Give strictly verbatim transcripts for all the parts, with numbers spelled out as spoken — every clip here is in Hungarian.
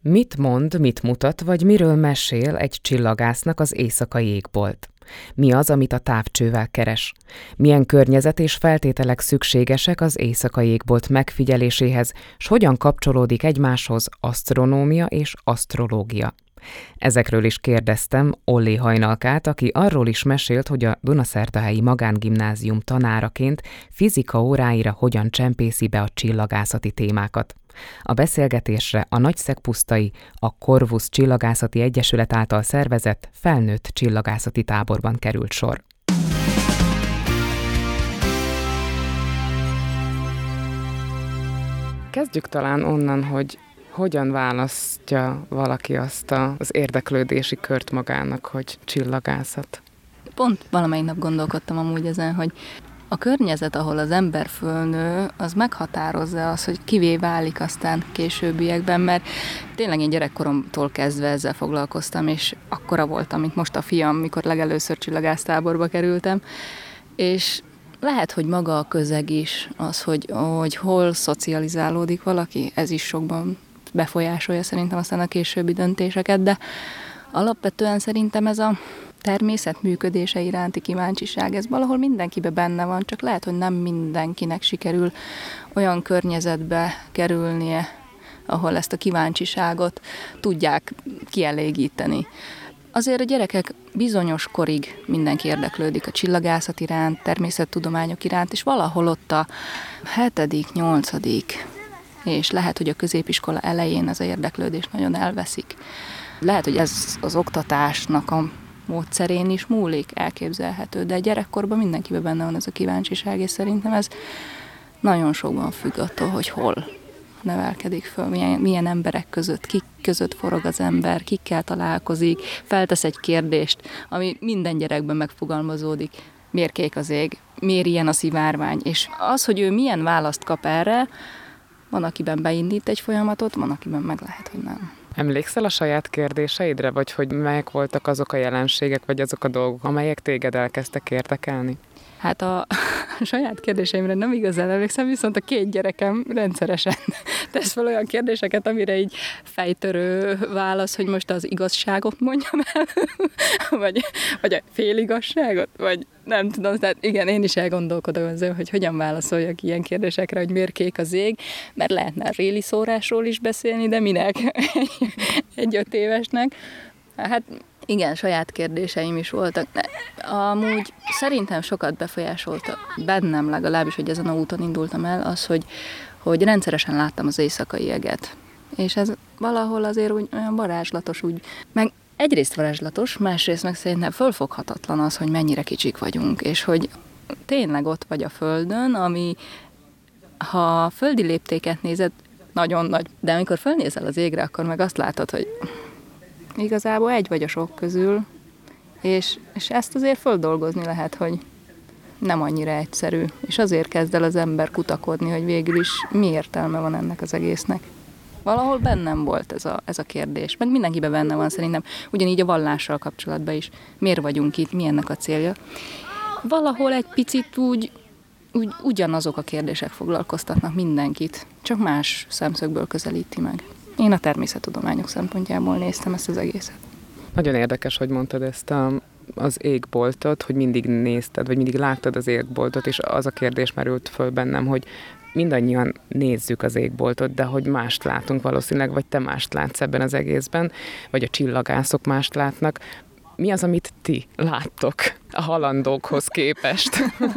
Mit mond, mit mutat, vagy miről mesél egy csillagásznak az éjszakai égbolt? Mi az, amit a távcsővel keres? Milyen környezet és feltételek szükségesek az éjszakai égbolt megfigyeléséhez, s hogyan kapcsolódik egymáshoz asztronómia és asztrológia? Ezekről is kérdeztem Olli Hajnalkát, aki arról is mesélt, hogy a Dunaszerdahelyi Magángimnázium tanáraként fizika óráira hogyan csempészi be a csillagászati témákat. A beszélgetésre a Nagyszegpusztai, a Corvus Csillagászati Egyesület által szervezett felnőtt csillagászati táborban került sor. Kezdjük talán onnan, hogy hogyan választja valaki azt a, az érdeklődési kört magának, hogy csillagászat? Pont valamelyik nap gondolkodtam amúgy ezen, hogy a környezet, ahol az ember fölnő, az meghatározza az, hogy kivé válik aztán későbbiekben, mert tényleg én gyerekkoromtól kezdve ezzel foglalkoztam, és akkora voltam, mint most a fiam, mikor legelőször csillagásztáborba kerültem, és lehet, hogy maga a közeg is, az, hogy, hogy hol szocializálódik valaki, ez is sokban befolyásolja szerintem aztán a későbbi döntéseket, de alapvetően szerintem ez a természet működése iránti kíváncsiság, ez valahol mindenkiben benne van, csak lehet, hogy nem mindenkinek sikerül olyan környezetbe kerülnie, ahol ezt a kíváncsiságot tudják kielégíteni. Azért a gyerekek bizonyos korig mindenki érdeklődik a csillagászat iránt, természettudományok iránt, és valahol ott a hetedik, nyolcadik, és lehet, hogy a középiskola elején ez az érdeklődés nagyon elveszik. Lehet, hogy ez az oktatásnak a módszerén is múlik, elképzelhető, de gyerekkorban mindenkiben benne van ez a kíváncsiság, és szerintem ez nagyon sokban függ attól, hogy hol nevelkedik föl, milyen, milyen emberek között, kik között forog az ember, kikkel találkozik, feltesz egy kérdést, ami minden gyerekben megfogalmazódik. Miért kék az ég? Miért ilyen a szivárvány? És az, hogy ő milyen választ kap erre, van, akiben beindít egy folyamatot, van, akiben meg lehet, hogy nem. Emlékszel a saját kérdéseidre, vagy hogy melyek voltak azok a jelenségek, vagy azok a dolgok, amelyek téged elkezdtek érdekelni? Hát a saját kérdéseimre nem igazán emlékszem, viszont a két gyerekem rendszeresen tesz fel olyan kérdéseket, amire így fejtörő válasz, hogy most az igazságot mondjam el, vagy, vagy a féligazságot, vagy nem tudom, tehát igen, én is elgondolkodom azon, hogy hogyan válaszoljak ilyen kérdésekre, hogy miért kék az ég, mert lehetne a réli szórásról is beszélni, de minek egy, egy öt évesnek. Hát igen, saját kérdéseim is voltak. Amúgy szerintem sokat befolyásolta bennem legalábbis, hogy ezen a úton indultam el, az, hogy, hogy rendszeresen láttam az éjszakai jeget. És ez valahol azért úgy olyan varázslatos, úgy, meg egyrészt varázslatos, másrészt meg szerintem fölfoghatatlan az, hogy mennyire kicsik vagyunk, és hogy tényleg ott vagy a Földön, ami ha a földi léptéket nézed, nagyon nagy, de amikor fölnézel az égre, akkor meg azt látod, hogy igazából egy vagy a sok közül, és, és ezt azért földolgozni lehet, hogy nem annyira egyszerű. És azért kezd el az ember kutakodni, hogy végül is mi értelme van ennek az egésznek. Valahol bennem volt ez a, ez a kérdés, meg mindenkiben benne van szerintem, ugyanígy a vallással kapcsolatban is. Miért vagyunk itt, mi ennek a célja? Valahol egy picit úgy, úgy ugyanazok a kérdések foglalkoztatnak mindenkit, csak más szemszögből közelíti meg. Én a természettudományok szempontjából néztem ezt az egészet. Nagyon érdekes, hogy mondtad ezt a, az égboltot, hogy mindig nézted, vagy mindig láttad az égboltot, és az a kérdés merült föl bennem, hogy mindannyian nézzük az égboltot, de hogy mást látunk valószínűleg, vagy te mást látsz ebben az egészben, vagy a csillagászok mást látnak. Mi az, amit ti láttok a halandókhoz képest?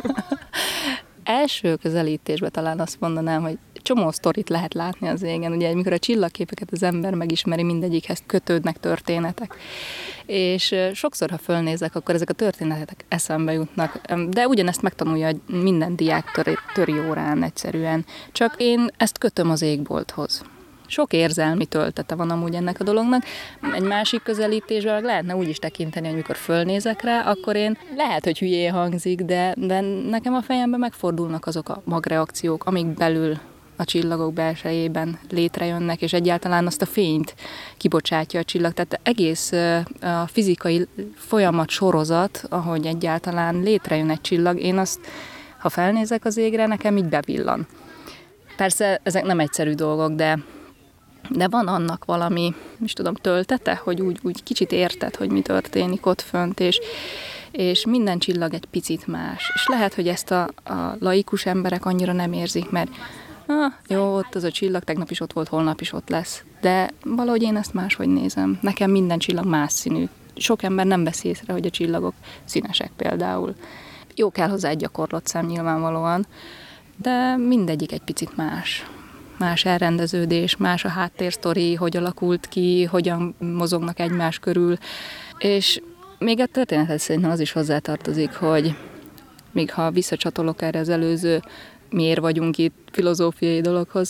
Első közelítésben talán azt mondanám, hogy csomó sztorit lehet látni az égen. Ugye, amikor a csillagképeket az ember megismeri, mindegyikhez kötődnek történetek. És sokszor, ha fölnézek, akkor ezek a történetek eszembe jutnak. De ugyanezt megtanulja minden diák töri, töri órán egyszerűen. Csak én ezt kötöm az égbolthoz. Sok érzelmi töltete van amúgy ennek a dolognak. Egy másik közelítésben lehetne úgy is tekinteni, hogy amikor fölnézek rá, akkor én lehet, hogy hülyén hangzik, de, de nekem a fejemben megfordulnak azok a magreakciók, amik belül a csillagok belsejében létrejönnek, és egyáltalán azt a fényt kibocsátja a csillag. Tehát egész a fizikai folyamat sorozat, ahogy egyáltalán létrejön egy csillag, én azt, ha felnézek az égre, nekem így bevillan. Persze ezek nem egyszerű dolgok, de de van annak valami, is tudom, töltete, hogy úgy, úgy kicsit érted, hogy mi történik ott fönt, és, és minden csillag egy picit más. És lehet, hogy ezt a, a laikus emberek annyira nem érzik, mert ah, jó, ott az a csillag, tegnap is ott volt, holnap is ott lesz. De valahogy én ezt máshogy nézem. Nekem minden csillag más színű. Sok ember nem veszi észre, hogy a csillagok színesek például. Jó kell hozzá egy gyakorlott szem nyilvánvalóan, de mindegyik egy picit más. Más elrendeződés, más a háttérsztori, hogy alakult ki, hogyan mozognak egymás körül. És még a történetet szerintem az is hozzátartozik, hogy még ha visszacsatolok erre az előző miért vagyunk itt filozófiai dologhoz,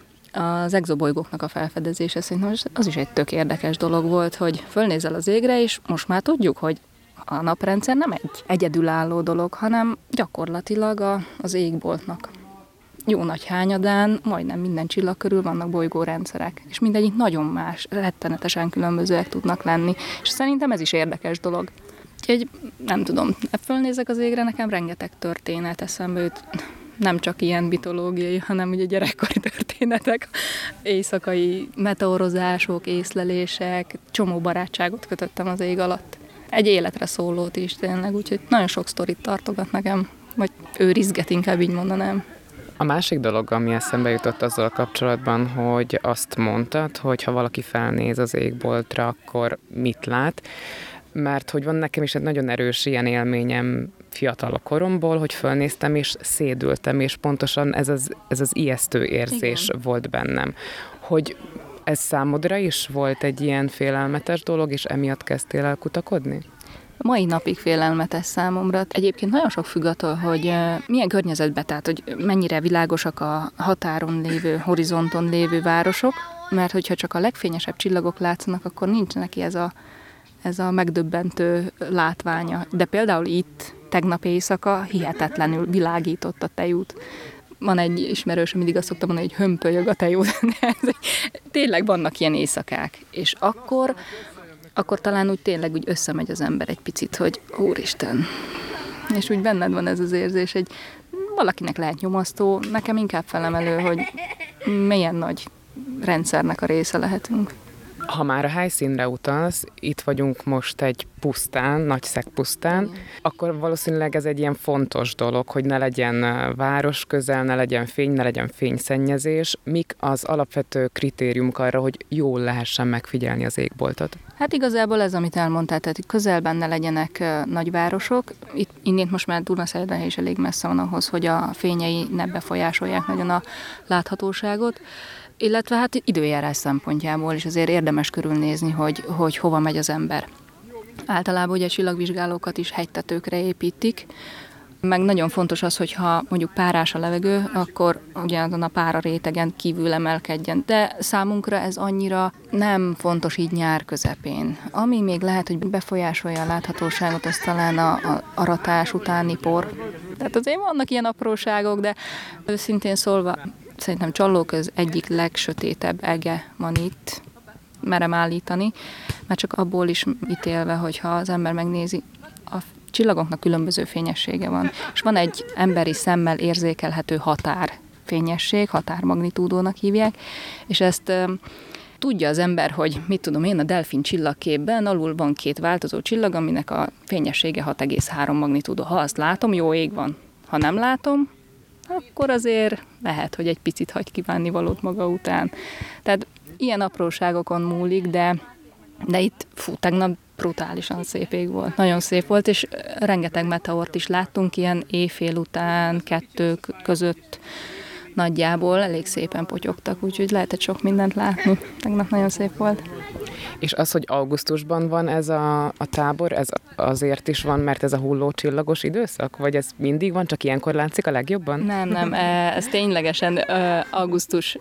az exobolygóknak a felfedezése szerintem az is egy tök érdekes dolog volt, hogy fölnézel az égre, és most már tudjuk, hogy a naprendszer nem egy egyedülálló dolog, hanem gyakorlatilag a, az égboltnak jó nagy hányadán, majdnem minden csillag körül vannak bolygórendszerek, és mindegyik nagyon más, rettenetesen különbözőek tudnak lenni, és szerintem ez is érdekes dolog. Úgyhogy nem tudom, fölnézek az égre, nekem rengeteg történet eszembe jut, nem csak ilyen mitológiai, hanem ugye gyerekkori történetek, éjszakai meteorozások, észlelések, csomó barátságot kötöttem az ég alatt. Egy életre szólót is tényleg, úgyhogy nagyon sok sztorit tartogat nekem, vagy őrizget, inkább így mondanám. A másik dolog, ami eszembe jutott azzal kapcsolatban, hogy azt mondtad, hogy ha valaki felnéz az égboltra, akkor mit lát? Mert hogy van nekem is egy nagyon erős ilyen élményem fiatal koromból, hogy fölnéztem és szédültem, és pontosan ez az, ez az ijesztő érzés Igen. volt bennem. Hogy ez számodra is volt egy ilyen félelmetes dolog, és emiatt kezdtél el kutakodni? Mai napig félelmetes számomra. Egyébként nagyon sok függ attól, hogy milyen környezetben, tehát hogy mennyire világosak a határon lévő, horizonton lévő városok, mert hogyha csak a legfényesebb csillagok látszanak, akkor nincs neki ez a, ez a megdöbbentő látványa. De például itt tegnap éjszaka hihetetlenül világított a tejút. Van egy ismerős, mindig azt szoktam mondani, hogy hömpölyög a tejút. Tényleg vannak ilyen éjszakák. És akkor akkor talán úgy tényleg úgy összemegy az ember egy picit, hogy úristen. És úgy benned van ez az érzés, hogy valakinek lehet nyomasztó, nekem inkább felemelő, hogy milyen nagy rendszernek a része lehetünk. Ha már a helyszínre utalsz, itt vagyunk most egy pusztán, Nagyszeg pusztán, Igen. akkor valószínűleg ez egy ilyen fontos dolog, hogy ne legyen város közel, ne legyen fény, ne legyen fényszennyezés. Mik az alapvető kritériumok arra, hogy jól lehessen megfigyelni az égboltot? Hát igazából ez, amit elmondtál, tehát közelben ne legyenek nagyvárosok. Itt innét most már Dunaszerdahelyi is elég messze van ahhoz, hogy a fényei ne befolyásolják nagyon a láthatóságot. Illetve hát időjárás szempontjából is azért érdemes körülnézni, hogy, hogy hova megy az ember. Általában ugye a csillagvizsgálókat is hegytetőkre építik, meg nagyon fontos az, hogyha mondjuk párás a levegő, akkor ugyanazon a pára rétegen kívül emelkedjen. De számunkra ez annyira nem fontos így nyár közepén. Ami még lehet, hogy befolyásolja a láthatóságot, az talán a, a aratás utáni por. Tehát azért vannak ilyen apróságok, de őszintén szólva, szerintem Csallóköz egyik legsötétebb ege van itt, merem állítani, mert csak abból is ítélve, hogyha az ember megnézi, a csillagoknak különböző fényessége van, és van egy emberi szemmel érzékelhető határfényesség, határmagnitúdónak hívják, és ezt e, tudja az ember, hogy mit tudom én, a delfin csillagképben alul van két változó csillag, aminek a fényessége hat egész három magnitúdó. Ha azt látom, jó ég van. Ha nem látom, akkor azért lehet, hogy egy picit hagy kívánni valót maga után. Tehát ilyen apróságokon múlik, de, de itt fú, tegnap brutálisan szép ég volt. Nagyon szép volt, és rengeteg meteort is láttunk, ilyen éjfél után, kettők között nagyjából elég szépen potyogtak, úgyhogy lehetett sok mindent látni. Tegnap nagyon szép volt. És az, hogy augusztusban van ez a, a tábor, ez azért is van, mert ez a hullócsillagos időszak? Vagy ez mindig van, csak ilyenkor látszik a legjobban? Nem, nem, ez ténylegesen augusztus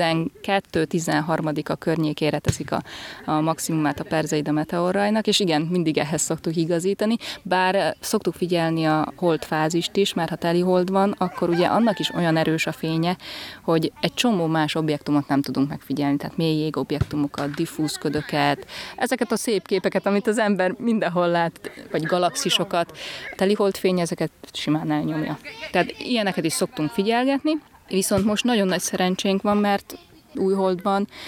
tizenkettő-tizenharmadika környékére teszik a, a maximumát a Perseide meteorrajnak, és igen, mindig ehhez szoktuk igazítani, bár szoktuk figyelni a holdfázist is, mert ha teli hold van, akkor ugye annak is olyan erős a fénye, hogy egy csomó más objektumot nem tudunk megfigyelni, tehát mély jégobjektumokat, diffúz ködöket, ezeket a szép képeket, amit az ember mindenhol lát, vagy galaxisokat, teli holdfény ezeket simán elnyomja. Tehát ilyeneket is szoktunk figyelgetni, viszont most nagyon nagy szerencsénk van, mert új hold van,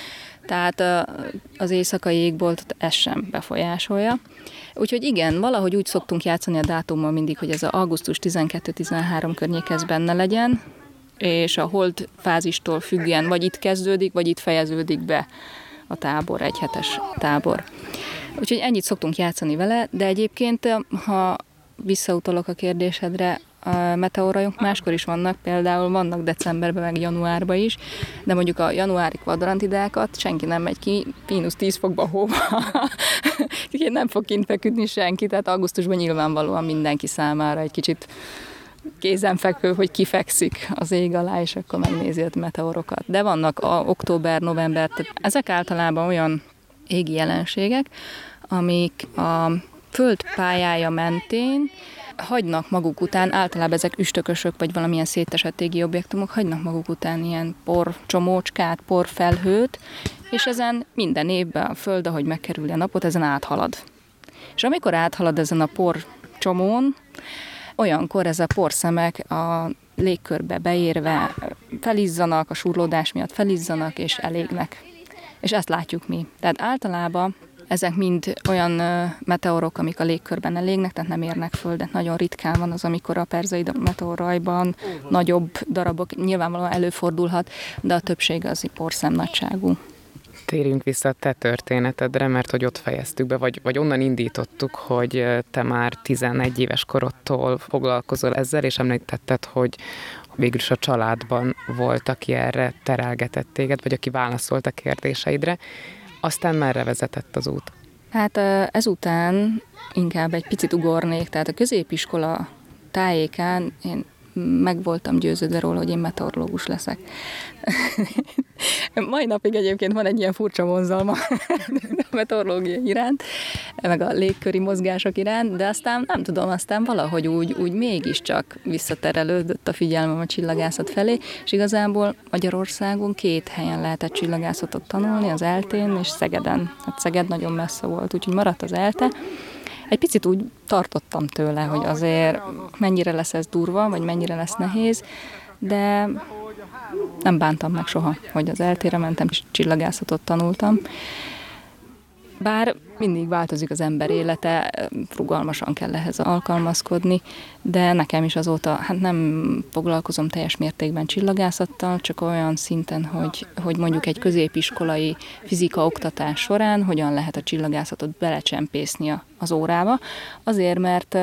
Tehát az éjszakai égboltot ez sem befolyásolja. Úgyhogy igen, valahogy úgy szoktunk játszani a dátummal mindig, hogy ez az augusztus tizenkettő-tizenhárom környék ez benne legyen, és a hold fázistól függően vagy itt kezdődik, vagy itt fejeződik be a tábor, egy hetes tábor. Úgyhogy ennyit szoktunk játszani vele, de egyébként, ha visszautalok a kérdésedre, a meteorrajok máskor is vannak, például vannak decemberben, meg januárban is, de mondjuk a januári kvadrantidákat senki nem megy ki, mínusz tíz fokba hóba, nem fog kint feküdni senki, tehát augusztusban nyilvánvalóan mindenki számára egy kicsit kézenfekvő, hogy kifekszik az ég alá, és akkor megnézi a meteorokat. De vannak a október, november, tehát ezek általában olyan égi jelenségek, amik a Föld pályája mentén hagynak maguk után, általában ezek üstökösök, vagy valamilyen szétesett égi objektumok, hagynak maguk után ilyen porcsomócskát, porfelhőt, és ezen minden évben a Föld, ahogy megkerüli a napot, ezen áthalad. És amikor áthalad ezen a porcsomón, olyankor ez a porszemek a légkörbe beérve felizzanak, a surlódás miatt felizzanak és elégnek. És ezt látjuk mi. Tehát általában ezek mind olyan meteorok, amik a légkörben elégnek, tehát nem érnek földet. Nagyon ritkán van az, amikor a Perseid meteorrajban nagyobb darabok nyilvánvalóan előfordulhat, de a többség az porszem nagyságú. Térjünk vissza a te történetedre, mert hogy ott fejeztük be, vagy, vagy onnan indítottuk, hogy te már tizenegy éves korodtól foglalkozol ezzel, és említetted, hogy végül is a családban volt, aki erre terelgetett téged, vagy aki válaszolt a kérdéseidre. Aztán merre vezetett az út? Hát ezután inkább egy picit ugornék, tehát a középiskola tájékán én meg voltam győződve róla, hogy én meteorológus leszek. Mai napig egyébként van egy ilyen furcsa vonzalma a meteorológia iránt, meg a légköri mozgások iránt, de aztán nem tudom, aztán valahogy úgy, úgy mégiscsak visszaterelődött a figyelmem a csillagászat felé, és igazából Magyarországon két helyen lehetett csillagászatot tanulni, az eltén és Szegeden. Hát Szeged nagyon messze volt, úgyhogy maradt az ELTE. Egy picit úgy tartottam tőle, hogy azért mennyire lesz ez durva, vagy mennyire lesz nehéz, de nem bántam meg soha, hogy az eltére mentem, és csillagászatot tanultam. Bár mindig változik az ember élete, rugalmasan kell ehhez alkalmazkodni, de nekem is azóta hát nem foglalkozom teljes mértékben csillagászattal, csak olyan szinten, hogy, hogy mondjuk egy középiskolai fizika oktatás során hogyan lehet a csillagászatot belecsempészni az órába. Azért, mert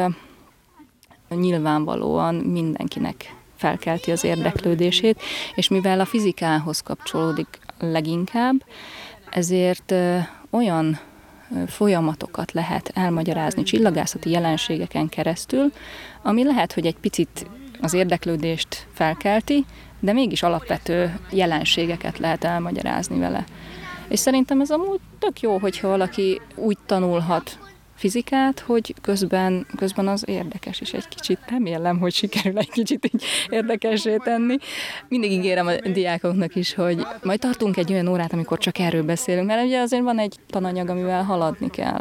nyilvánvalóan mindenkinek felkelti az érdeklődését, és mivel a fizikához kapcsolódik leginkább, ezért olyan folyamatokat lehet elmagyarázni csillagászati jelenségeken keresztül, ami lehet, hogy egy picit az érdeklődést felkelti, de mégis alapvető jelenségeket lehet elmagyarázni vele. És szerintem ez amúgy tök jó, hogyha valaki úgy tanulhat fizikát, hogy közben, közben az érdekes is egy kicsit. Remélem, hogy sikerül egy kicsit így érdekessé tenni. Mindig ígérem a diákoknak is, hogy majd tartunk egy olyan órát, amikor csak erről beszélünk, mert ugye azért van egy tananyag, amivel haladni kell.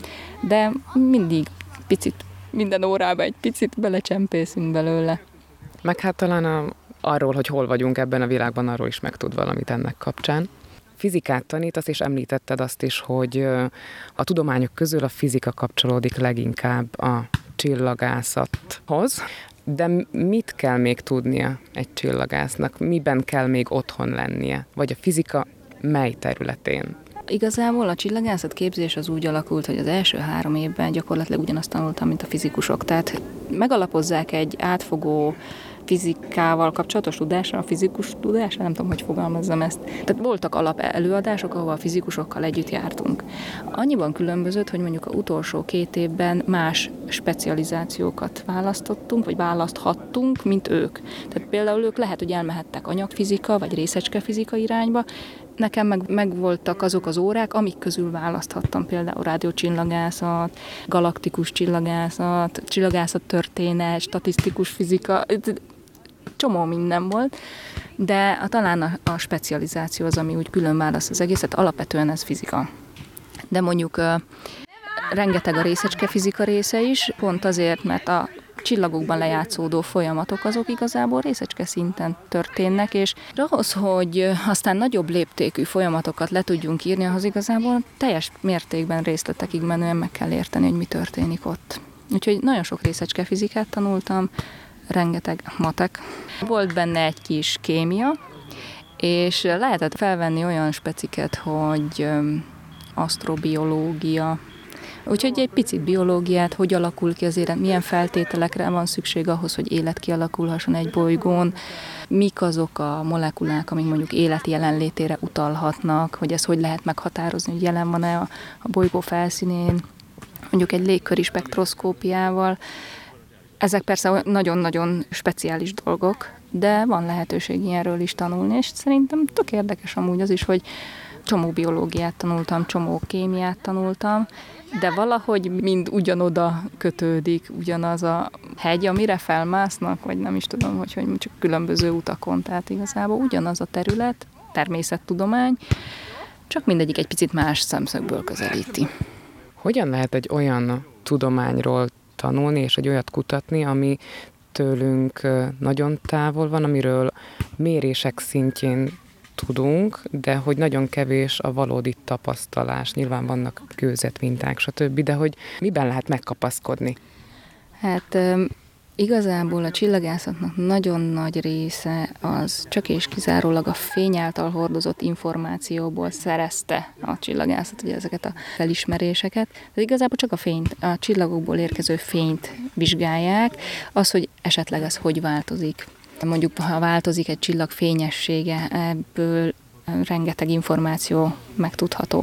De mindig picit, minden órába egy picit belecsempészünk belőle. Meg hát talán a, arról, hogy hol vagyunk ebben a világban, arról is megtud valamit ennek kapcsán. Fizikát tanítasz, és említetted azt is, hogy a tudományok közül a fizika kapcsolódik leginkább a csillagászathoz. De mit kell még tudnia egy csillagásznak? Miben kell még otthon lennie? Vagy a fizika mely területén? Igazából a csillagászat képzés az úgy alakult, hogy az első három évben gyakorlatilag ugyanazt tanultam, mint a fizikusok. Tehát megalapozzák egy átfogó fizikával kapcsolatos tudásra, a fizikus tudásra, nem tudom, hogy fogalmazzam ezt. Tehát voltak alap előadások, ahol a fizikusokkal együtt jártunk. Annyiban különbözött, hogy mondjuk az utolsó két évben más specializációkat választottunk, vagy választhattunk, mint ők. Tehát például ők lehet, hogy elmehettek anyagfizika, vagy részecskefizika irányba. Nekem meg, meg voltak azok az órák, amik közül választhattam, például rádiócsillagászat, galaktikus csillagászat, csillagászat történet, statisztikus fizika, csomó minden volt, de a, talán a, a specializáció az, ami úgy külön választ az egészet, alapvetően ez fizika. De mondjuk uh, rengeteg a részecskefizika része is, pont azért, mert a csillagokban lejátszódó folyamatok, azok igazából részecske szinten történnek, és ahhoz, hogy aztán nagyobb léptékű folyamatokat le tudjunk írni, ahhoz igazából teljes mértékben részletekig menően meg kell érteni, hogy mi történik ott. Úgyhogy nagyon sok részecske fizikát tanultam, rengeteg matek. Volt benne egy kis kémia, és lehetett felvenni olyan speciket, hogy asztrobiológia, úgyhogy egy picit biológiát, hogy alakul ki az élet, milyen feltételekre van szükség ahhoz, hogy élet kialakulhasson egy bolygón, mik azok a molekulák, amik mondjuk élet jelenlétére utalhatnak, hogy ezt hogy lehet meghatározni, hogy jelen van-e a, a bolygó felszínén, mondjuk egy légköri spektroszkópiával. Ezek persze nagyon-nagyon speciális dolgok, de van lehetőség ilyenről is tanulni, és szerintem tök érdekes amúgy az is, hogy csomó biológiát tanultam, csomó kémiát tanultam, de valahogy mind ugyanoda kötődik, ugyanaz a hegy, amire felmásznak, vagy nem is tudom, hogy, hogy csak különböző utakon, tehát igazából ugyanaz a terület, természettudomány, csak mindegyik egy picit más szemszögből közelíti. Hogyan lehet egy olyan tudományról tanulni, és egy olyat kutatni, ami tőlünk nagyon távol van, amiről mérések szintjén tudunk, de hogy nagyon kevés a valódi tapasztalás. Nyilván vannak kőzetminták, stb., de hogy miben lehet megkapaszkodni? Hát igazából a csillagászatnak nagyon nagy része az csak és kizárólag a fény által hordozott információból szerezte a csillagászat, ugye ezeket a felismeréseket. De igazából csak a fényt, a csillagokból érkező fényt vizsgálják, az, hogy esetleg ez hogy változik. Mondjuk, ha változik egy csillag fényessége, ebből rengeteg információ megtudható.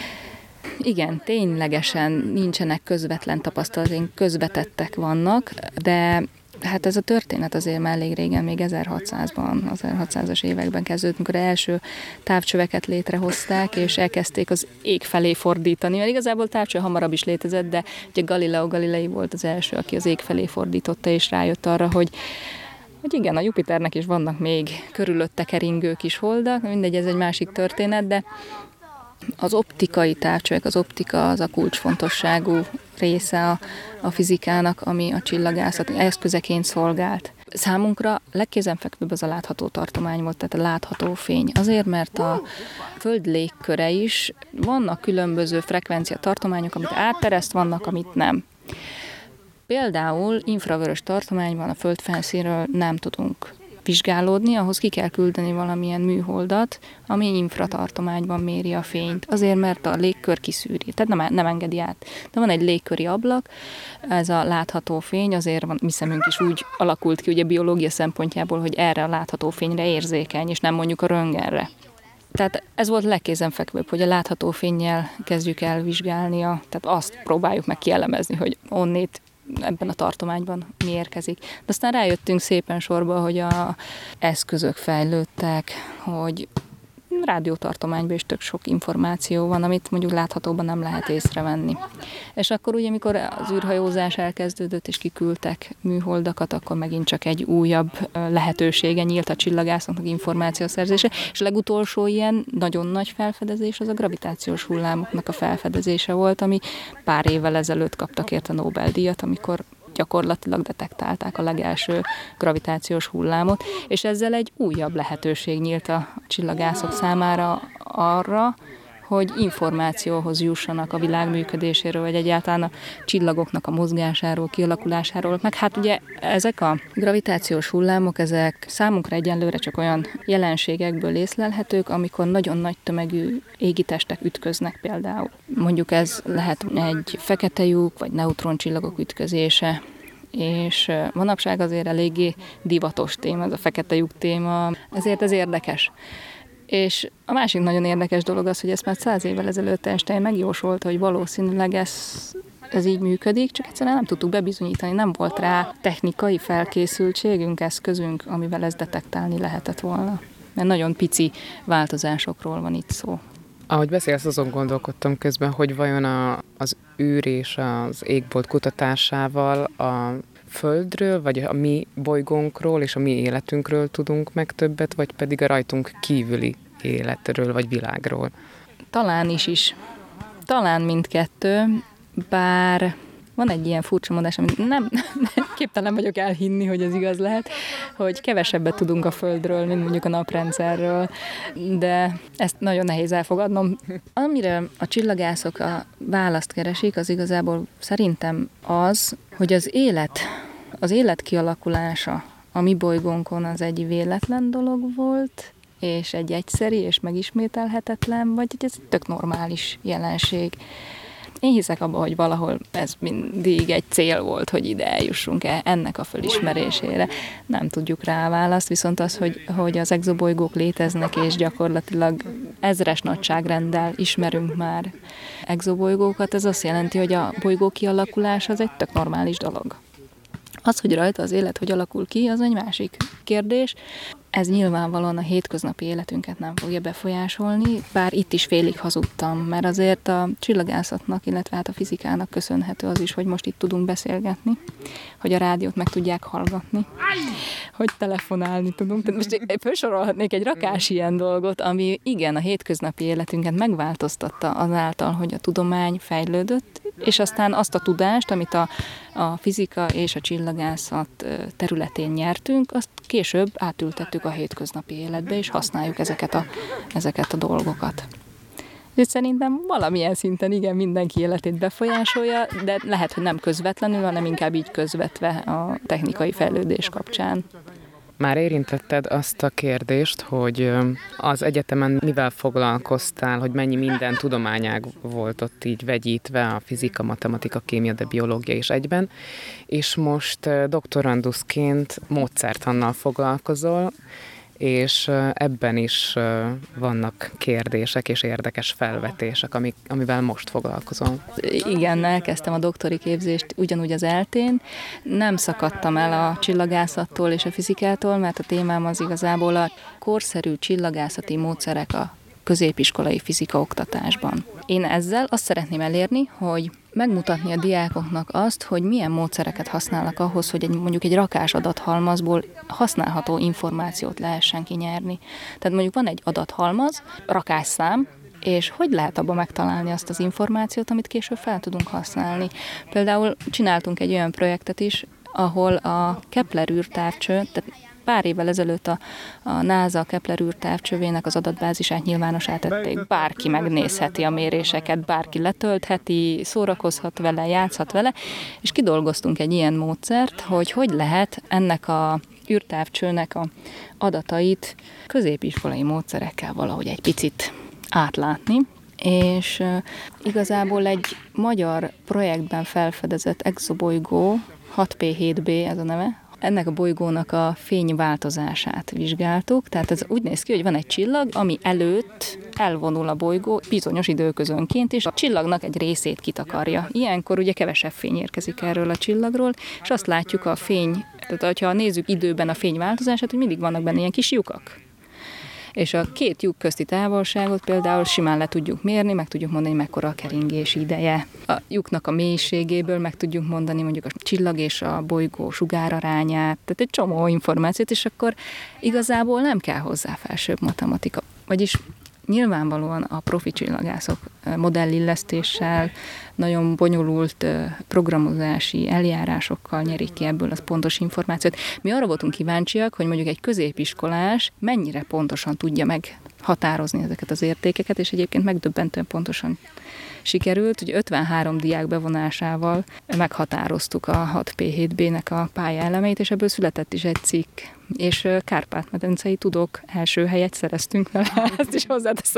Igen, ténylegesen nincsenek közvetlen tapasztalatok, közvetettek vannak, de hát ez a történet azért már elég régen, még ezerhatszázban, ezerhatszázas években kezdődött, amikor első távcsöveket létrehozták, és elkezdték az ég felé fordítani, mert igazából távcső hamarabb is létezett, de ugye Galileo Galilei volt az első, aki az ég felé fordította, és rájött arra, hogy hogy igen, a Jupiternek is vannak még körülötte keringő kis holdak, mindegy, ez egy másik történet, de az optikai távcsövek, az optika az a kulcsfontosságú része a, a fizikának, ami a csillagászat eszközeként szolgált. Számunkra legkézenfekvőbb az a látható tartomány volt, tehát a látható fény. Azért, mert a Föld légköre is, vannak különböző frekvencia tartományok, amit áttereszt, vannak, amit nem. Például infravörös tartományban a Föld felszínről nem tudunk vizsgálódni, ahhoz ki kell küldeni valamilyen műholdat, ami infratartományban méri a fényt. Azért, mert a légkör kiszűri, tehát nem, nem engedi át. De van egy légköri ablak, ez a látható fény, azért van, mi szemünk is úgy alakult ki, ugye biológia szempontjából, hogy erre a látható fényre érzékeny, és nem mondjuk a röntgenre. Tehát ez volt legkézenfekvőbb, hogy a látható fénnyel kezdjük el vizsgálni, a, tehát azt próbáljuk meg kielemezni, hogy onnét ebben a tartományban mi érkezik. De aztán rájöttünk szépen sorba, hogy a eszközök fejlődtek, hogy rádiótartományban is tök sok információ van, amit mondjuk láthatóban nem lehet észrevenni. És akkor ugye, amikor az űrhajózás elkezdődött, és kiküldtek műholdakat, akkor megint csak egy újabb lehetősége nyílt a csillagászatnak információszerzése, és a legutolsó ilyen nagyon nagy felfedezés az a gravitációs hullámoknak a felfedezése volt, ami pár évvel ezelőtt kaptak érte Nobel-díjat, amikor gyakorlatilag detektálták a legelső gravitációs hullámot, és ezzel egy újabb lehetőség nyílt a csillagászok számára arra, hogy információhoz jussanak a világ működéséről, vagy egyáltalán a csillagoknak a mozgásáról, kialakulásáról. Meg hát ugye ezek a gravitációs hullámok, ezek számunkra egyenlőre csak olyan jelenségekből észlelhetők, amikor nagyon nagy tömegű égitestek ütköznek például. Mondjuk ez lehet egy fekete lyuk, vagy neutroncsillagok ütközése, és manapság azért eléggé divatos téma, ez a fekete lyuk téma, ezért ez érdekes. És a másik nagyon érdekes dolog az, hogy ezt már száz évvel ezelőtt Einstein megjósolta, hogy valószínűleg ez, ez így működik, csak egyszerűen nem tudtuk bebizonyítani, nem volt rá technikai felkészültségünk, eszközünk, amivel ezt detektálni lehetett volna. Mert nagyon pici változásokról van itt szó. Ahogy beszélsz, azon gondolkodtam közben, hogy vajon a, az űr és az égbolt kutatásával a Földről, vagy a mi bolygónkról és a mi életünkről tudunk meg többet, vagy pedig a rajtunk kívüli életről, vagy világról? Talán is is. Talán mindkettő, bár van egy ilyen furcsa mondás, amit nem, nem képtelen vagyok elhinni, hogy ez igaz lehet, hogy kevesebbet tudunk a Földről, mint mondjuk a naprendszerről, de ezt nagyon nehéz elfogadnom. Amire a csillagászok a választ keresik, az igazából szerintem az, hogy az élet, az élet kialakulása a mi bolygónkon az egy véletlen dolog volt, és egy egyszeri és megismételhetetlen, vagy ez tök normális jelenség. Én hiszek abban, hogy valahol ez mindig egy cél volt, hogy ide eljussunk el ennek a fölismerésére. Nem tudjuk rá a választ, viszont az, hogy, hogy az exobolygók léteznek, és gyakorlatilag ezres nagyságrenddel ismerünk már exobolygókat, ez azt jelenti, hogy a bolygó kialakulás az egy tök normális dolog. Az, hogy rajta az élet hogy alakul ki, az egy másik kérdés. Ez nyilvánvalóan a hétköznapi életünket nem fogja befolyásolni, bár itt is félig hazudtam, mert azért a csillagászatnak, illetve hát a fizikának köszönhető az is, hogy most itt tudunk beszélgetni, hogy a rádiót meg tudják hallgatni, hogy telefonálni tudunk. Tehát most felsorolhatnék egy rakás ilyen dolgot, ami igen, a hétköznapi életünket megváltoztatta azáltal, hogy a tudomány fejlődött, és aztán azt a tudást, amit a, a fizika és a csillagászat területén nyertünk, azt később átültettük a hétköznapi életbe, és használjuk ezeket a, ezeket a dolgokat. Úgyhogy szerintem valamilyen szinten igen, mindenki életét befolyásolja, de lehet, hogy nem közvetlenül, hanem inkább így közvetve a technikai fejlődés kapcsán. Már érintetted azt a kérdést, hogy az egyetemen mivel foglalkoztál, hogy mennyi minden tudományág volt ott így vegyítve, a fizika, matematika, kémia, de biológia is egyben, és most doktoranduszként módszertannal foglalkozol, és ebben is vannak kérdések és érdekes felvetések, amik, amivel most foglalkozom. Igen, elkezdtem a doktori képzést ugyanúgy az eltén. Nem szakadtam el a csillagászattól és a fizikától, mert a témám az igazából a korszerű csillagászati módszerek a középiskolai fizika oktatásban. Én ezzel azt szeretném elérni, hogy megmutatni a diákoknak azt, hogy milyen módszereket használnak ahhoz, hogy egy, mondjuk egy rakás adathalmazból használható információt lehessen kinyerni. Tehát mondjuk van egy adathalmaz, rakásszám, és hogy lehet abban megtalálni azt az információt, amit később fel tudunk használni. Például csináltunk egy olyan projektet is, ahol a Kepler űrtávcső, tehát pár évvel ezelőtt a, a NASA Kepler űrtávcsövének az adatbázisát nyilvánossá tették. Bárki megnézheti a méréseket, bárki letöltheti, szórakozhat vele, játszhat vele, és kidolgoztunk egy ilyen módszert, hogy hogy lehet ennek a űrtávcsőnek a adatait középiskolai módszerekkel valahogy egy picit átlátni. És uh, igazából egy magyar projektben felfedezett exobolygó, hat P hét B ez a neve, ennek a bolygónak a fényváltozását vizsgáltuk, tehát ez úgy néz ki, hogy van egy csillag, ami előtt elvonul a bolygó bizonyos időközönként, és a csillagnak egy részét kitakarja. Ilyenkor ugye kevesebb fény érkezik erről a csillagról, és azt látjuk a fény, tehát ha nézzük időben a fényváltozását, hogy mindig vannak benne ilyen kis lyukak. És a két lyuk közti távolságot például simán le tudjuk mérni, meg tudjuk mondani, mekkora a keringési ideje. A lyuknak a mélységéből meg tudjuk mondani mondjuk a csillag és a bolygó sugárarányát, tehát egy csomó információt, és akkor igazából nem kell hozzá felsőbb matematika. Vagyis nyilvánvalóan a profi csillagászok modellillesztéssel, nagyon bonyolult programozási eljárásokkal nyerik ki ebből az pontos információt. Mi arra voltunk kíváncsiak, hogy mondjuk egy középiskolás mennyire pontosan tudja meghatározni ezeket az értékeket, és egyébként megdöbbentően pontosan sikerült, hogy ötvenhárom diák bevonásával meghatároztuk a hat P hét B-nek a pályaelemeit, és ebből született is egy cikk. És Kárpát-medencei tudók első helyet szereztünk vele, ezt is hozzáteszem.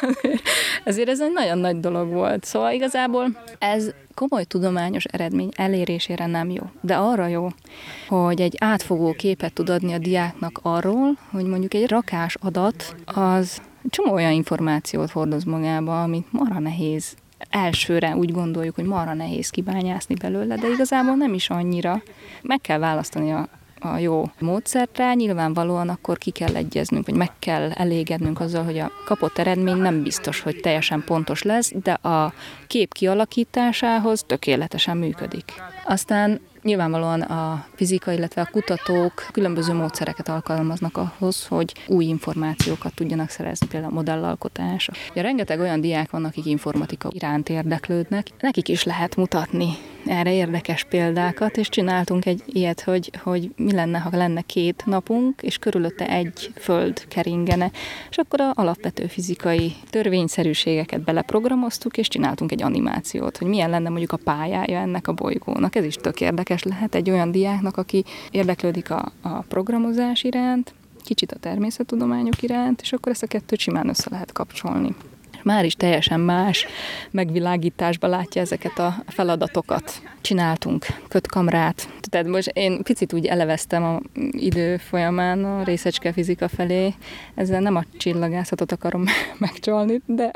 Ezért ez egy nagyon nagy dolog volt. Szóval igazából ez komoly tudományos eredmény elérésére nem jó, de arra jó, hogy egy átfogó képet tud adni a diáknak arról, hogy mondjuk egy rakás adat az csomó olyan információt hordoz magába, amit marha nehéz. Elsőre úgy gondoljuk, hogy marha nehéz kibányászni belőle, de igazából nem is annyira. Meg kell választani a a jó módszert rá, nyilvánvalóan akkor ki kell egyeznünk, vagy meg kell elégednünk azzal, hogy a kapott eredmény nem biztos, hogy teljesen pontos lesz, de a kép kialakításához tökéletesen működik. Aztán nyilvánvalóan a fizika, illetve a kutatók különböző módszereket alkalmaznak ahhoz, hogy új információkat tudjanak szerezni, például a modellalkotás. Ja, rengeteg olyan diák van, akik informatika iránt érdeklődnek, nekik is lehet mutatni erre érdekes példákat, és csináltunk egy ilyet, hogy, hogy mi lenne, ha lenne két napunk, és körülötte egy föld keringene, és akkor a alapvető fizikai törvényszerűségeket beleprogramoztuk, és csináltunk egy animációt, hogy milyen lenne mondjuk a pályája ennek a bolygónak. Ez is tök érdekes lehet egy olyan diáknak, aki érdeklődik a, a programozás iránt, kicsit a természettudományok iránt, és akkor ezt a kettőt simán össze lehet kapcsolni. Már is teljesen más megvilágításba látja ezeket a feladatokat. Csináltunk kötkamrát. Tehát most én picit úgy eleveztem a idő folyamán a részecske fizika felé. Ezzel nem a csillagászatot akarom megcsalni, de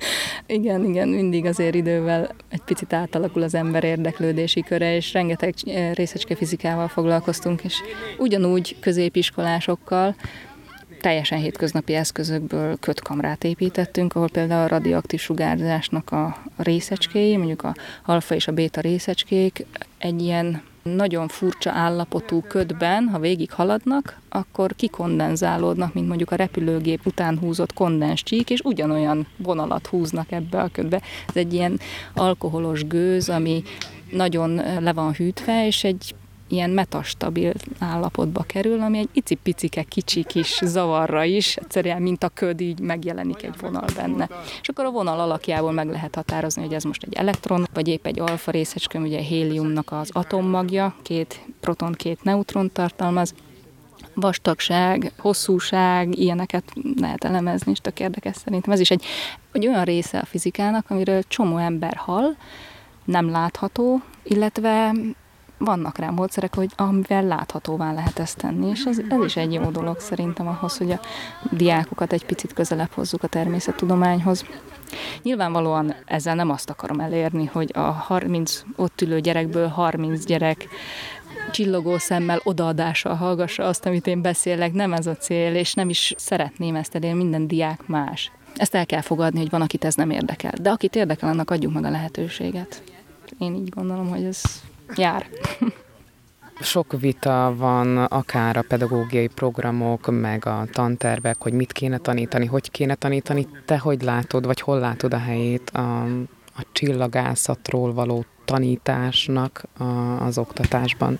igen, igen, mindig azért idővel egy picit átalakul az ember érdeklődési köre, és rengeteg részecske fizikával foglalkoztunk, és ugyanúgy középiskolásokkal, teljesen hétköznapi eszközökből kötkamrát építettünk, ahol például a radioaktív sugárzásnak a részecskéi, mondjuk a alfa és a béta részecskék egy ilyen nagyon furcsa állapotú ködben, ha végig haladnak, akkor kikondenzálódnak, mint mondjuk a repülőgép után húzott kondenscsík, és ugyanolyan vonalat húznak ebbe a ködbe. Ez egy ilyen alkoholos gőz, ami nagyon le van hűtve, és egy ilyen metastabil állapotba kerül, ami egy icipicike, kicsi kis zavarra is, egyszerűen mint a köd, így megjelenik egy vonal benne. És akkor a vonal alakjából meg lehet határozni, hogy ez most egy elektron, vagy épp egy alfa részecske, ugye a héliumnak az atommagja, két proton, két neutron tartalmaz. Vastagság, hosszúság, ilyeneket lehet elemezni, és tök érdekes szerintem. Ez is egy, egy olyan része a fizikának, amiről csomó ember hall, nem látható, illetve vannak rá módszerek, hogy amivel láthatóvá lehet ezt tenni, és ez, ez is egy jó dolog szerintem ahhoz, hogy a diákokat egy picit közelebb hozzuk a természettudományhoz. Nyilvánvalóan ezzel nem azt akarom elérni, hogy a harminc ott ülő gyerekből harminc gyerek csillogó szemmel odaadással hallgassa azt, amit én beszélek, nem ez a cél, és nem is szeretném ezt elérni, minden diák más. Ezt el kell fogadni, hogy van, akit ez nem érdekel, de akit érdekel, annak adjuk meg a lehetőséget. Én így gondolom, hogy ez jár. Sok vita van akár a pedagógiai programok, meg a tantervek, hogy mit kéne tanítani, hogy kéne tanítani. Te hogy látod, vagy hol látod a helyét a, a csillagászatról való tanításnak a, az oktatásban?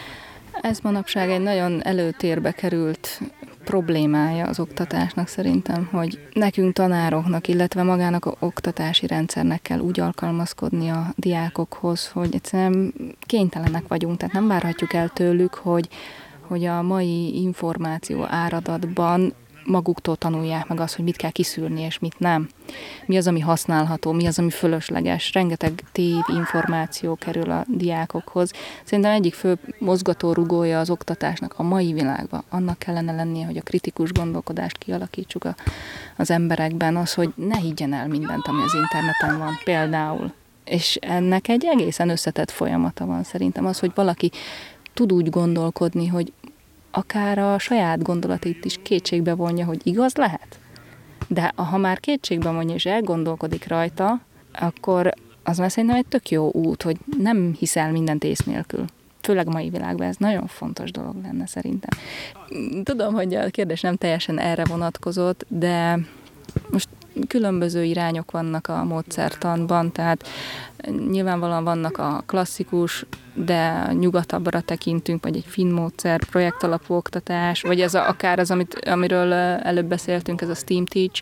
Ez manapság egy nagyon előtérbe került problémája az oktatásnak szerintem, hogy nekünk tanároknak, illetve magának az oktatási rendszernek kell úgy alkalmazkodni a diákokhoz, hogy egyszerűen kénytelenek vagyunk, tehát nem várhatjuk el tőlük, hogy, hogy a mai információ áradatban maguktól tanulják meg azt, hogy mit kell kiszűrni, és mit nem. Mi az, ami használható, mi az, ami fölösleges. Rengeteg tév információ kerül a diákokhoz. Szerintem egyik fő mozgatórugója az oktatásnak a mai világban. Annak kellene lennie, hogy a kritikus gondolkodást kialakítsuk a, az emberekben, az, hogy ne higgyen el mindent, ami az interneten van, például. És ennek egy egészen összetett folyamata van szerintem. Az, hogy valaki tud úgy gondolkodni, hogy akár a saját gondolatait is kétségbe vonja, hogy igaz lehet. De ha már kétségbe vonja és elgondolkodik rajta, akkor az már szerintem egy tök jó út, hogy nem hiszel mindent ész nélkül. Főleg a mai világban ez nagyon fontos dolog lenne szerintem. Tudom, hogy a kérdés nem teljesen erre vonatkozott, de most különböző irányok vannak a módszertanban, tehát nyilvánvalóan vannak a klasszikus, de nyugatabbra tekintünk, vagy egy finn módszer, projektalapú oktatás, vagy ez a, akár az, amit, amiről előbb beszéltünk, ez a STEAM Teach.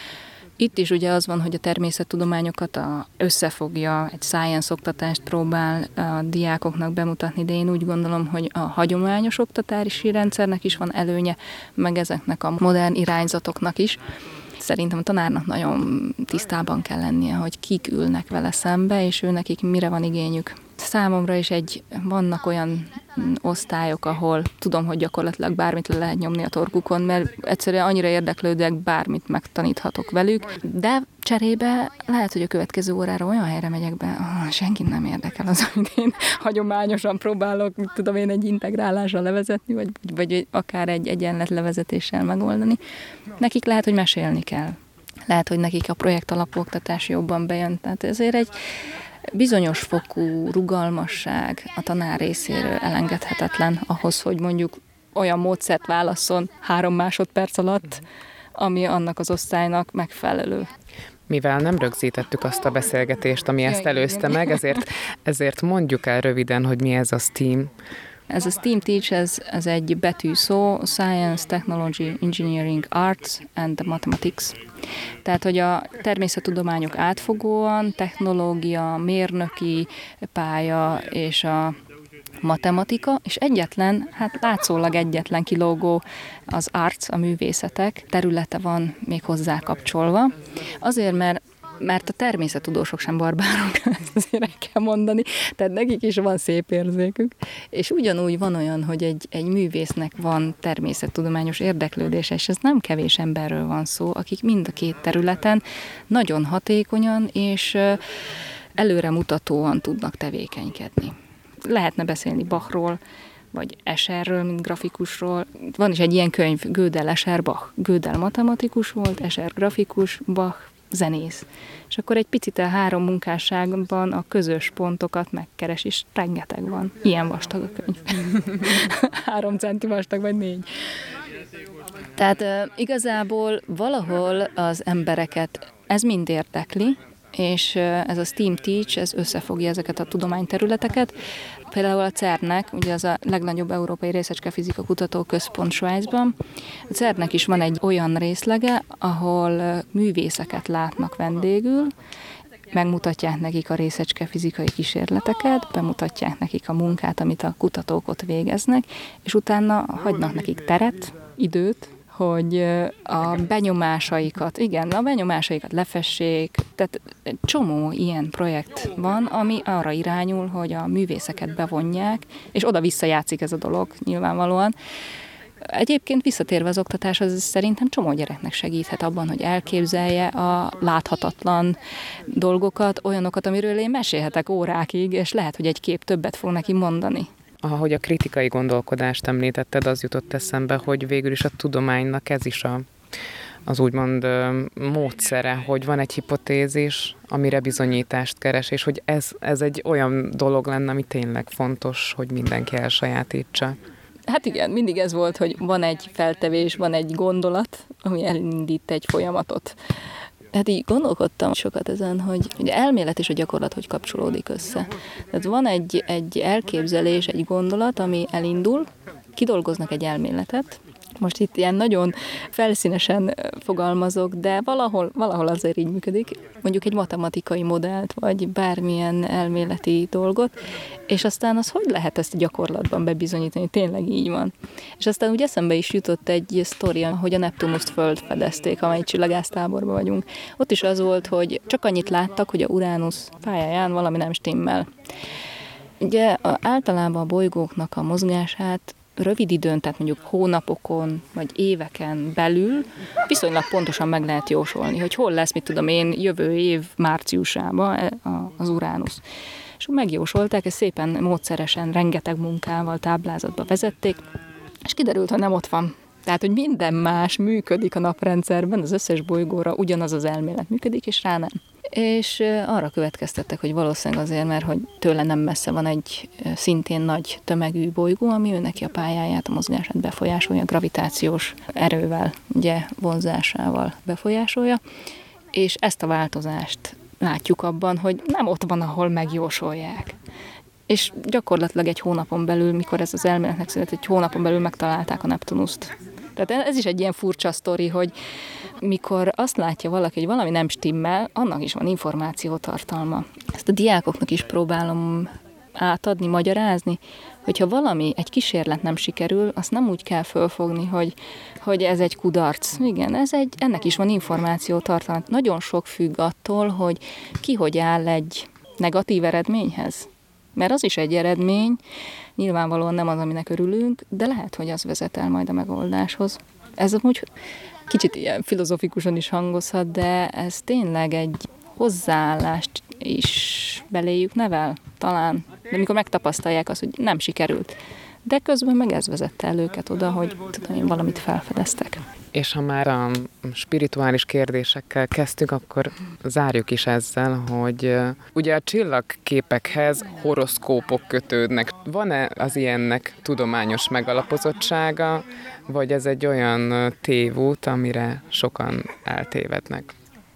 Itt is ugye az van, hogy a természettudományokat a, összefogja, egy science oktatást próbál a diákoknak bemutatni, de én úgy gondolom, hogy a hagyományos oktatási rendszernek is van előnye, meg ezeknek a modern irányzatoknak is. Szerintem a tanárnak nagyon tisztában kell lennie, hogy kik ülnek vele szembe, és ő nekik mire van igényük. Számomra is egy, vannak olyan osztályok, ahol tudom, hogy gyakorlatilag bármit le lehet nyomni a torkukon, mert egyszerűen annyira érdeklődőek, bármit megtaníthatok velük, de cserébe lehet, hogy a következő órára olyan helyre megyek be, ah, senki nem érdekel az, amit én hagyományosan próbálok, mit tudom én, egy integrálással levezetni, vagy, vagy akár egy egyenlet levezetéssel megoldani. Nekik lehet, hogy mesélni kell. Lehet, hogy nekik a projekt alapú oktatás jobban bejön. Tehát ezért egy bizonyos fokú rugalmasság a tanár részéről elengedhetetlen ahhoz, hogy mondjuk olyan módszert válasszon három másodperc alatt, ami annak az osztálynak megfelelő. Mivel nem rögzítettük azt a beszélgetést, ami ezt előzte meg, ezért, ezért mondjuk el röviden, hogy mi ez a STEAM. Ez a STEAM Teach, ez, ez egy betűszó, Science, Technology, Engineering, Arts and Mathematics. Tehát, hogy a természettudományok átfogóan, technológia, mérnöki pálya és a matematika, és egyetlen, hát látszólag egyetlen kilógó az arts, a művészetek területe van még hozzá kapcsolva. Azért, mert mert a természettudósok sem barbárok, ezt azért el kell mondani, tehát nekik is van szép érzékük, és ugyanúgy van olyan, hogy egy, egy művésznek van természettudományos érdeklődése, és ez nem kevés emberről van szó, akik mind a két területen nagyon hatékonyan és előremutatóan tudnak tevékenykedni. Lehetne beszélni Bachról, vagy Escherről, mint grafikusról. Van is egy ilyen könyv, Gödel, Escher, Bach. Gödel matematikus volt, Escher grafikus, Bach zenész. És akkor egy picit a három munkásságban a közös pontokat megkeres, és rengeteg van. Ilyen vastag a könyv. Három centi vastag, vagy négy. Tehát uh, igazából valahol az embereket ez mind érdekli, és uh, ez a STEAM Teach, ez összefogja ezeket a tudományterületeket. Például a cérnek, ugye az a legnagyobb európai részecskefizika kutatóközpont Svájcban, a cérnek is van egy olyan részlege, ahol művészeket látnak vendégül, megmutatják nekik a részecskefizikai kísérleteket, bemutatják nekik a munkát, amit a kutatók ott végeznek, és utána hagynak nekik teret, időt, hogy a benyomásaikat, igen, a benyomásaikat lefessék, tehát egy csomó ilyen projekt van, ami arra irányul, hogy a művészeket bevonják, és oda-vissza játszik ez a dolog nyilvánvalóan. Egyébként visszatérve az oktatás, az szerintem csomó gyereknek segíthet abban, hogy elképzelje a láthatatlan dolgokat, olyanokat, amiről én mesélhetek órákig, és lehet, hogy egy kép többet fog neki mondani. Ahogy a kritikai gondolkodást említetted, az jutott eszembe, hogy végül is a tudománynak ez is a, az úgymond módszere, hogy van egy hipotézis, amire bizonyítást keres, és hogy ez, ez egy olyan dolog lenne, ami tényleg fontos, hogy mindenki elsajátítsa. Hát igen, mindig ez volt, hogy van egy feltevés, van egy gondolat, ami elindít egy folyamatot. Hát így gondolkodtam sokat ezen, hogy ugye elmélet és a gyakorlat hogy kapcsolódik össze. Tehát van egy, egy elképzelés, egy gondolat, ami elindul, kidolgoznak egy elméletet. Most itt ilyen nagyon felszínesen fogalmazok, de valahol, valahol azért így működik. Mondjuk egy matematikai modellt, vagy bármilyen elméleti dolgot, és aztán az hogy lehet ezt a gyakorlatban bebizonyítani, tényleg így van. És aztán úgy eszembe is jutott egy sztori, hogy a Neptunuszt fölfedezték, amely csillagásztáborban vagyunk. Ott is az volt, hogy csak annyit láttak, hogy a Uránusz pályáján valami nem stimmel. Ugye általában a bolygóknak a mozgását rövid időn, tehát mondjuk hónapokon, vagy éveken belül viszonylag pontosan meg lehet jósolni, hogy hol lesz, mit tudom én, jövő év márciusában az Uránusz. És megjósolták, ezt szépen módszeresen, rengeteg munkával táblázatba vezették, és kiderült, hogy nem ott van. Tehát, hogy minden más működik a naprendszerben, az összes bolygóra ugyanaz az elmélet működik, és rá nem. És arra következtettek, hogy valószínűleg azért, mert hogy tőle nem messze van egy szintén nagy tömegű bolygó, ami ő neki a pályáját, a mozgását befolyásolja, gravitációs erővel, ugye vonzásával befolyásolja, és ezt a változást látjuk abban, hogy nem ott van, ahol megjósolják. És gyakorlatilag egy hónapon belül, mikor ez az elméletnek született, egy hónapon belül megtalálták a Neptunuszt. Tehát ez is egy ilyen furcsa sztori, hogy mikor azt látja valaki, hogy valami nem stimmel, annak is van információtartalma. Ezt a diákoknak is próbálom átadni, magyarázni, hogyha valami, egy kísérlet nem sikerül, azt nem úgy kell fölfogni, hogy, hogy ez egy kudarc. Igen, ez egy, ennek is van információtartalma. Nagyon sok függ attól, hogy ki hogy áll egy negatív eredményhez. Mert az is egy eredmény, nyilvánvalóan nem az, aminek örülünk, de lehet, hogy az vezet el majd a megoldáshoz. Ez amúgy kicsit ilyen filozofikusan is hangozhat, de ez tényleg egy hozzáállást is beléjük nevel, talán. De amikor megtapasztalják azt, hogy nem sikerült. De közben meg ez vezette el őket oda, hogy tudom én, valamit felfedeztek. És ha már a spirituális kérdésekkel kezdtük, akkor zárjuk is ezzel, hogy ugye a csillagképekhez horoszkópok kötődnek. Van-e az ilyennek tudományos megalapozottsága, vagy ez egy olyan tévút, amire sokan eltévednek?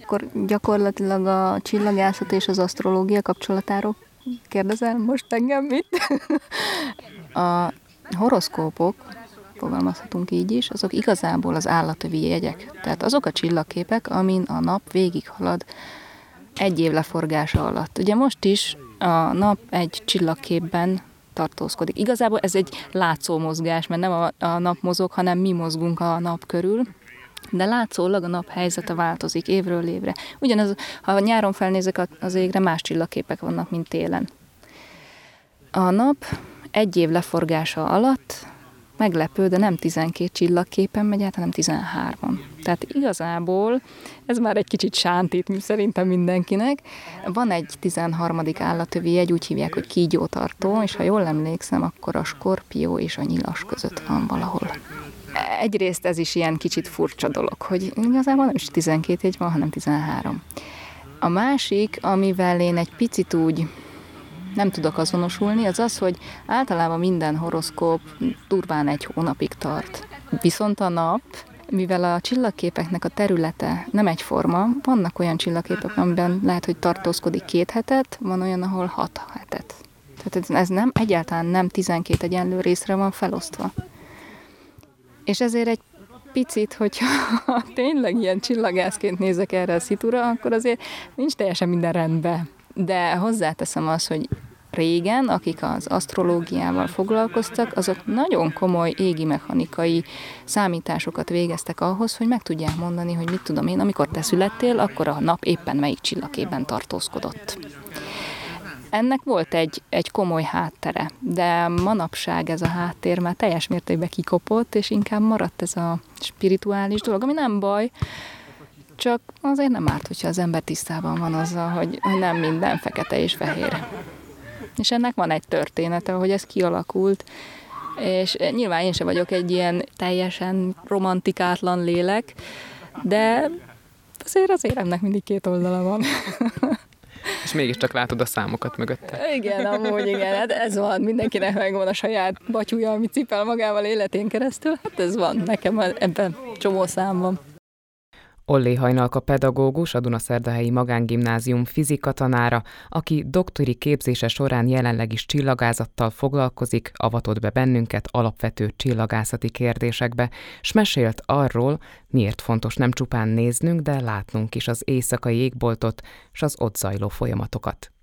akkor gyakorlatilag a csillagászat és az asztrológia kapcsolatáról kérdezel most engem mit? A horoszkópok, fogalmazhatunk így is, azok igazából az állatövi jegyek. Tehát azok a csillagképek, amin a nap végighalad egy év leforgása alatt. Ugye most is a nap egy csillagképben tartózkodik. Igazából ez egy látszó mozgás, mert nem a, a nap mozog, hanem mi mozgunk a nap körül, de látszólag a nap helyzete változik évről évre. Ugyanaz, ha nyáron felnézek az égre, más csillagképek vannak, mint télen. A nap egy év leforgása alatt meglepő, de nem tizenkét csillagképen megy át, hanem tizenhárom. Tehát igazából ez már egy kicsit sántít szerintem mindenkinek. Van egy tizenharmadik állatövi jegy, úgy hívják, hogy kígyótartó, és ha jól emlékszem, akkor a skorpió és a nyilas között van valahol. Egyrészt ez is ilyen kicsit furcsa dolog, hogy igazából nem is tizenkét jegy van, hanem tizenhárom. A másik, amivel én egy picit úgy nem tudok azonosulni, az az, hogy általában minden horoszkóp durván egy hónapig tart. Viszont a nap, mivel a csillagképeknek a területe nem egyforma, vannak olyan csillagképek, amiben lehet, hogy tartózkodik két hetet, van olyan, ahol hat hetet. Tehát ez nem, egyáltalán nem tizenkét egyenlő részre van felosztva. És ezért egy picit, hogyha tényleg ilyen csillagászként nézek erre a szitura, akkor azért nincs teljesen minden rendben. De hozzáteszem azt, hogy régen, akik az asztrológiával foglalkoztak, azok nagyon komoly égi mechanikai számításokat végeztek ahhoz, hogy meg tudják mondani, hogy mit tudom én, amikor te születtél, akkor a nap éppen melyik csillagképben tartózkodott. Ennek volt egy, egy komoly háttere, de manapság ez a háttér már teljes mértékben kikopott, és inkább maradt ez a spirituális dolog, ami nem baj, csak azért nem árt, hogyha az ember tisztában van azzal, hogy nem minden fekete és fehér. És ennek van egy története, hogy ez kialakult, és nyilván én sem vagyok egy ilyen teljesen romantikátlan lélek, de azért az éremnek mindig két oldala van. És mégiscsak látod a számokat mögötte. Igen, amúgy igen, hát ez van, mindenkinek megvan a saját batyúja, amit cipel magával életén keresztül, hát ez van, nekem ebben csomó szám van. Ollé Hajnalka pedagógus, a Dunaszerdahelyi Magángimnázium fizika tanára, aki doktori képzése során jelenleg is csillagázattal foglalkozik, avatott be bennünket alapvető csillagászati kérdésekbe, s mesélt arról, miért fontos nem csupán néznünk, de látnunk is az éjszakai égboltot s az ott zajló folyamatokat.